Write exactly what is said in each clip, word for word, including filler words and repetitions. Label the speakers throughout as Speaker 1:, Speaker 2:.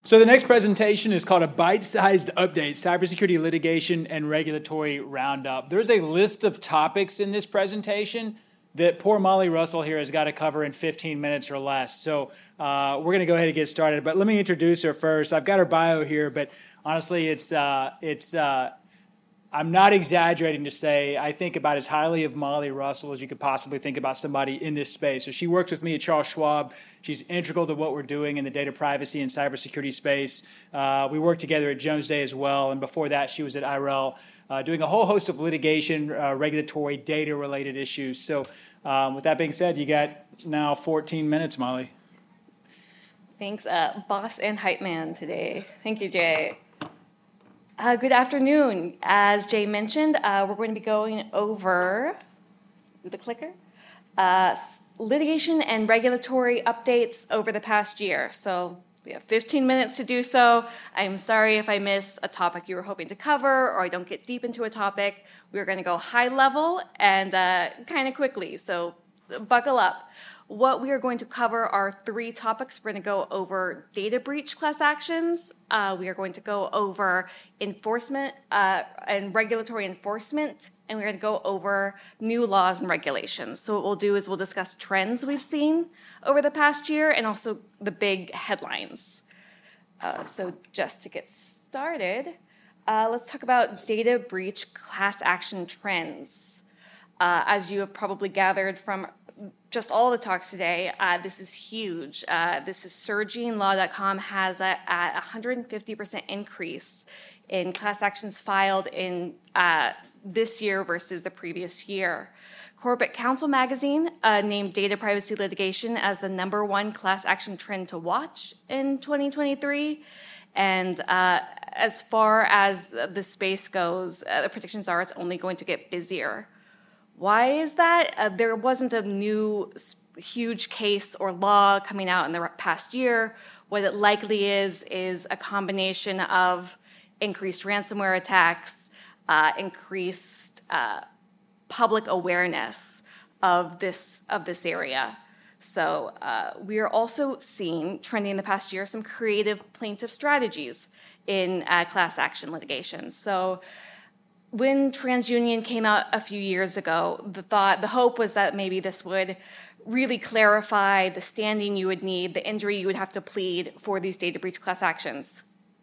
Speaker 1: So the next presentation is called a bite-sized update, cybersecurity litigation and regulatory roundup. There's a list of topics in this presentation that poor Molly Russell here has got to cover in fifteen minutes or less. So uh, we're going to go ahead and get started. But let me introduce her first. I've got her bio here, but honestly, it's uh, it's. Uh, I'm not exaggerating to say I think about as highly of Molly Russell as you could possibly think about somebody in this space. So she works with me at Charles Schwab. She's integral to what we're doing in the data privacy and cybersecurity space. Uh, we work together at Jones Day as well, and before that she was at I R L uh, doing a whole host of litigation, uh, regulatory, data-related issues. So um, with that being said, you got now fourteen minutes, Molly.
Speaker 2: Thanks, uh, boss and hype man today. Thank you, Jay. Uh, good afternoon. As Jay mentioned, uh, we're going to be going over the clicker, uh, litigation and regulatory updates over the past year. So we have fifteen minutes to do so. I'm sorry if I miss a topic you were hoping to cover or I don't get deep into a topic. We're going to go high level and uh, kind of quickly, so buckle up. What we are going to cover are three topics. We're going to go over data breach class actions. Uh, we are going to go over enforcement uh, and regulatory enforcement. And we're going to go over new laws and regulations. So what we'll do is we'll discuss trends we've seen over the past year and also the big headlines. Uh, so just to get started, uh, let's talk about data breach class action trends. Uh, as you have probably gathered from just all the talks today, uh, this is huge. Uh, this is surging. Law dot com has a, a one hundred fifty percent increase in class actions filed in uh, this year versus the previous year. Corporate Counsel magazine uh, named data privacy litigation as the number one class action trend to watch in twenty twenty-three. And uh, as far as the space goes, uh, the predictions are it's only going to get busier. Why is that? Uh, there wasn't a new huge case or law coming out in the past year. What it likely is is a combination of increased ransomware attacks, uh, increased uh, public awareness of this of this area. So uh, we are also seeing, trending in the past year, some creative plaintiff strategies in uh, class action litigation. So when TransUnion came out a few years ago, the thought, the hope was that maybe this would really clarify the standing you would need, the injury you would have to plead for these data breach class actions.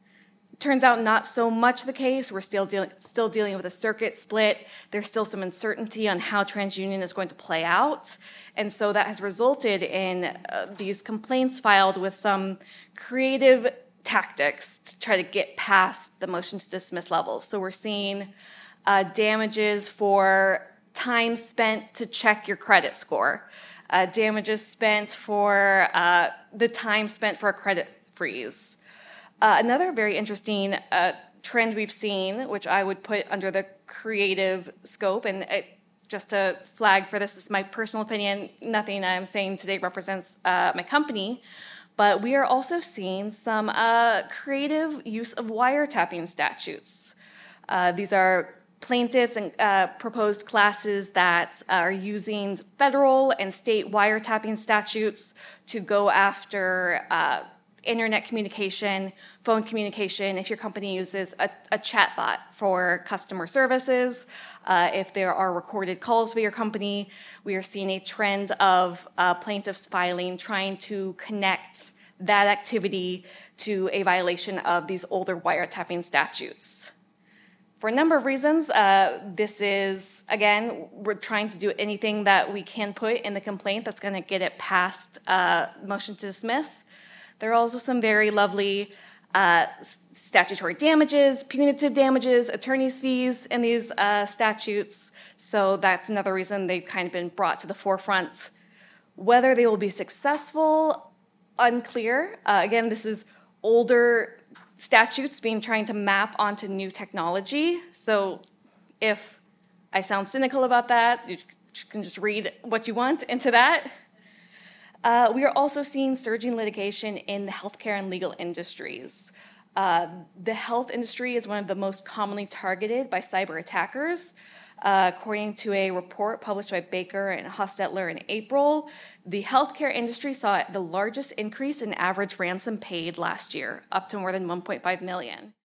Speaker 2: Turns out not so much the case. We're still, deal- still dealing with a circuit split. There's still some uncertainty on how TransUnion is going to play out. And so that has resulted in uh, these complaints filed with some creative tactics to try to get past the motion to dismiss levels. So we're seeing Uh, damages for time spent to check your credit score, uh, damages spent for uh, the time spent for a credit freeze. Uh, another very interesting uh, trend we've seen, which I would put under the creative scope, and it, just to flag for this, this is my personal opinion, nothing I'm saying today represents uh, my company, but we are also seeing some uh, creative use of wiretapping statutes. Uh, these are plaintiffs and uh, proposed classes that are using federal and state wiretapping statutes to go after uh, internet communication, phone communication, if your company uses a, a chatbot for customer services, uh, if there are recorded calls with your company. We are seeing a trend of uh, plaintiffs filing, trying to connect that activity to a violation of these older wiretapping statutes. For a number of reasons, uh, this is, again, we're trying to do anything that we can put in the complaint that's going to get it past uh, motion to dismiss. There are also some very lovely uh, statutory damages, punitive damages, attorney's fees in these uh, statutes. So that's another reason they've kind of been brought to the forefront. Whether they will be successful, unclear. Uh, again, this is older statutes being trying to map onto new technology. So if I sound cynical about that, you can just read what you want into that. Uh, we are also seeing surging litigation in the healthcare and legal industries. Uh, the health industry is one of the most commonly targeted by cyber attackers. Uh, according to a report published by Baker and Hostetler in April, the healthcare industry saw the largest increase in average ransom paid last year, up to more than one point five million dollars.